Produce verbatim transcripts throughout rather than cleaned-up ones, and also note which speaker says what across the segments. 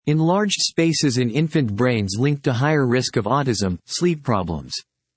Speaker 1: Enlarged spaces in infant brains linked to higher risk of autism, sleep problems.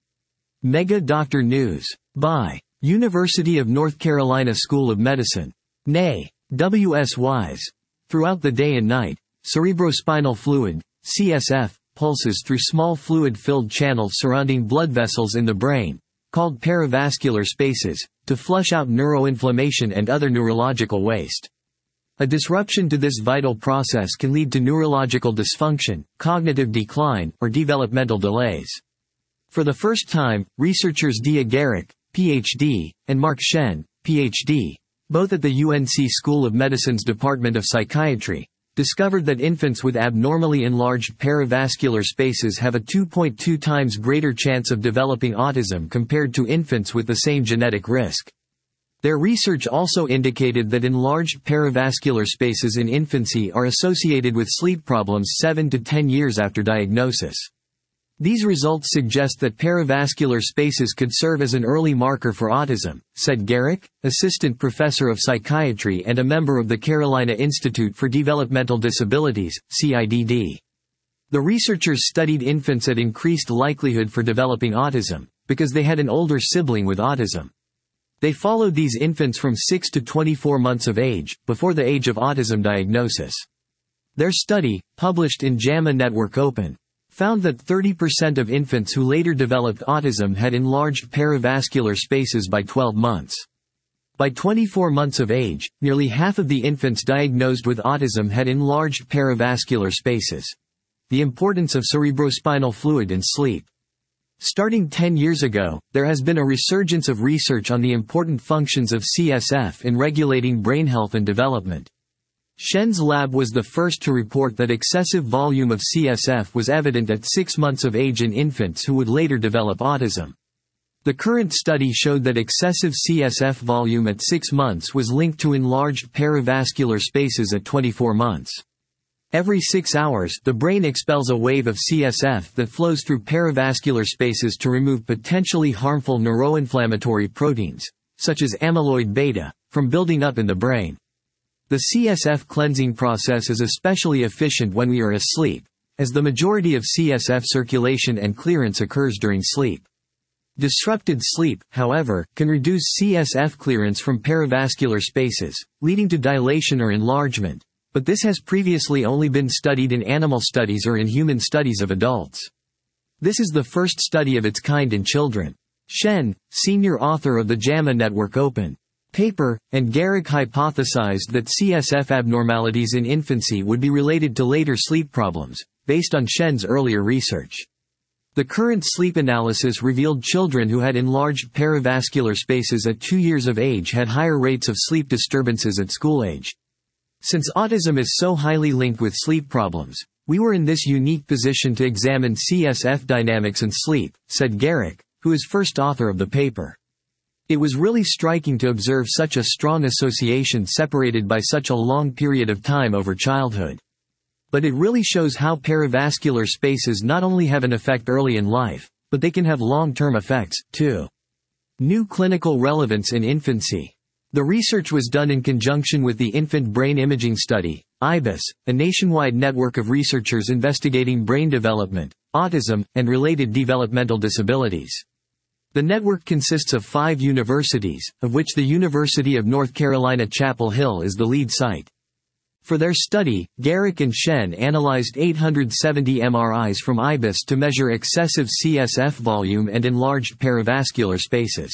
Speaker 1: Mega Doctor News. By University of North Carolina School of Medicine. N A. W S Wise. Throughout the day and night, cerebrospinal fluid, C S F, pulses through small fluid-filled channels surrounding blood vessels in the brain, called perivascular spaces, to flush out neuroinflammation and other neurological waste. A disruption to this vital process can lead to neurological dysfunction, cognitive decline, or developmental delays. For the first time, researchers Dia Garrick, P H D, and Mark Shen, P H D, both at the U N C School of Medicine's Department of Psychiatry, discovered that infants with abnormally enlarged perivascular spaces have a two point two times greater chance of developing autism compared to infants with the same genetic risk. Their research also indicated that enlarged perivascular spaces in infancy are associated with sleep problems seven to ten years after diagnosis. These results suggest that perivascular spaces could serve as an early marker for autism, said Garrick, assistant professor of psychiatry and a member of the Carolina Institute for Developmental Disabilities, C I D D. The researchers studied infants at increased likelihood for developing autism, because they had an older sibling with autism. They followed these infants from six to twenty-four months of age, before the age of autism diagnosis. Their study, published in JAMA Network Open, found that thirty percent of infants who later developed autism had enlarged perivascular spaces by twelve months. By twenty-four months of age, nearly half of the infants diagnosed with autism had enlarged perivascular spaces. The importance of cerebrospinal fluid in sleep. Starting ten years ago, there has been a resurgence of research on the important functions of C S F in regulating brain health and development. Shen's lab was the first to report that excessive volume of C S F was evident at six months of age in infants who would later develop autism. The current study showed that excessive C S F volume at six months was linked to enlarged perivascular spaces at twenty-four months. Every six hours, the brain expels a wave of C S F that flows through perivascular spaces to remove potentially harmful neuroinflammatory proteins, such as amyloid beta, from building up in the brain. The C S F cleansing process is especially efficient when we are asleep, as the majority of C S F circulation and clearance occurs during sleep. Disrupted sleep, however, can reduce C S F clearance from perivascular spaces, leading to dilation or enlargement. But this has previously only been studied in animal studies or in human studies of adults. This is the first study of its kind in children. Shen, senior author of the JAMA Network Open paper, and Garrick hypothesized that C S F abnormalities in infancy would be related to later sleep problems, based on Shen's earlier research. The current sleep analysis revealed children who had enlarged perivascular spaces at two years of age had higher rates of sleep disturbances at school age. Since autism is so highly linked with sleep problems, we were in this unique position to examine C S F dynamics and sleep, said Garrick, who is first author of the paper. It was really striking to observe such a strong association separated by such a long period of time over childhood. But it really shows how perivascular spaces not only have an effect early in life, but they can have long-term effects, too. New clinical relevance in infancy. The research was done in conjunction with the Infant Brain Imaging Study, I B I S, a nationwide network of researchers investigating brain development, autism, and related developmental disabilities. The network consists of five universities, of which the University of North Carolina Chapel Hill is the lead site. For their study, Garrick and Shen analyzed eight hundred seventy M R Is from I B I S to measure excessive C S F volume and enlarged perivascular spaces.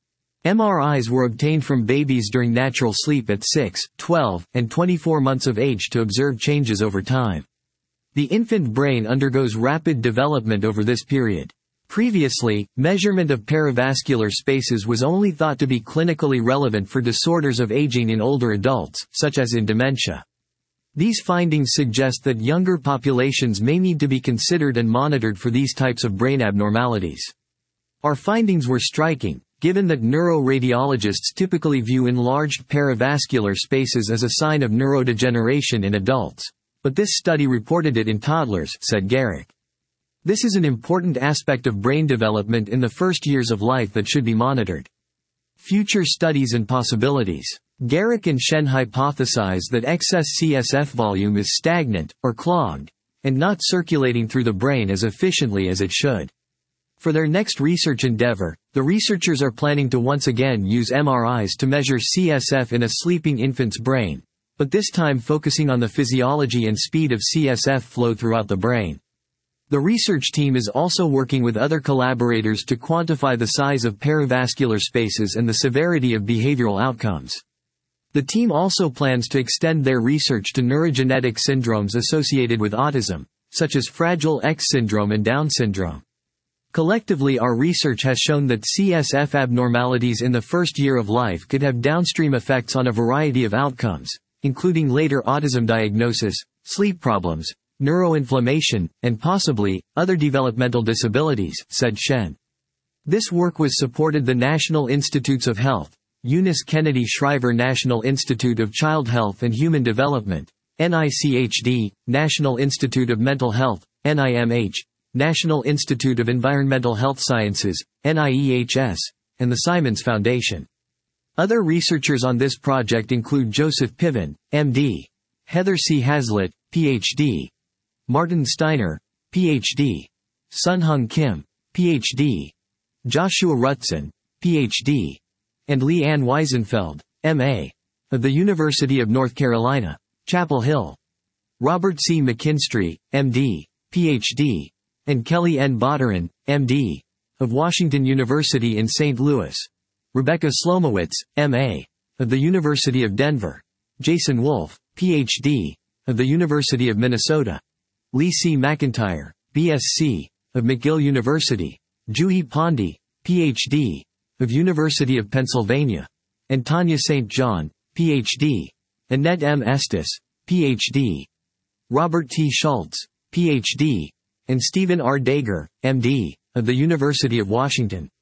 Speaker 1: M R Is were obtained from babies during natural sleep at six, twelve, and twenty-four months of age to observe changes over time. The infant brain undergoes rapid development over this period. Previously, measurement of perivascular spaces was only thought to be clinically relevant for disorders of aging in older adults, such as in dementia. These findings suggest that younger populations may need to be considered and monitored for these types of brain abnormalities. Our findings were striking, given that neuroradiologists typically view enlarged perivascular spaces as a sign of neurodegeneration in adults. But this study reported it in toddlers, said Garrick. This is an important aspect of brain development in the first years of life that should be monitored. Future studies and possibilities. Garrick and Shen hypothesize that excess C S F volume is stagnant, or clogged, and not circulating through the brain as efficiently as it should. For their next research endeavor, the researchers are planning to once again use M R Is to measure C S F in a sleeping infant's brain, but this time focusing on the physiology and speed of C S F flow throughout the brain. The research team is also working with other collaborators to quantify the size of perivascular spaces and the severity of behavioral outcomes. The team also plans to extend their research to neurogenetic syndromes associated with autism, such as Fragile X syndrome and Down syndrome. Collectively, our research has shown that C S F abnormalities in the first year of life could have downstream effects on a variety of outcomes, including later autism diagnosis, sleep problems, neuroinflammation, and possibly, other developmental disabilities, said Shen. This work was supported the National Institutes of Health, Eunice Kennedy Shriver National Institute of Child Health and Human Development, N I C H D, National Institute of Mental Health, N I M H, National Institute of Environmental Health Sciences, N I E H S, and the Simons Foundation. Other researchers on this project include Joseph Piven, M D, Heather C. Hazlitt, P H D, Martin Steiner, P H D, Sun-Hung Kim, P H D, Joshua Rutson, P H D, and Lee Ann Weisenfeld, M A, of the University of North Carolina, Chapel Hill. Robert C. McKinstry, M D, P H D, and Kelly N. Boterin, M D, of Washington University in Saint Louis. Rebecca Slomowitz, M A, of the University of Denver. Jason Wolf, P H D, of the University of Minnesota. Lee C. McIntyre, B S c, of McGill University. Juhi Pandey, P H D, of University of Pennsylvania. And Tanya Saint John, P H D. Annette M. Estes, P H D. Robert T. Schultz, P H D. And Stephen R. Dager, M D, of the University of Washington.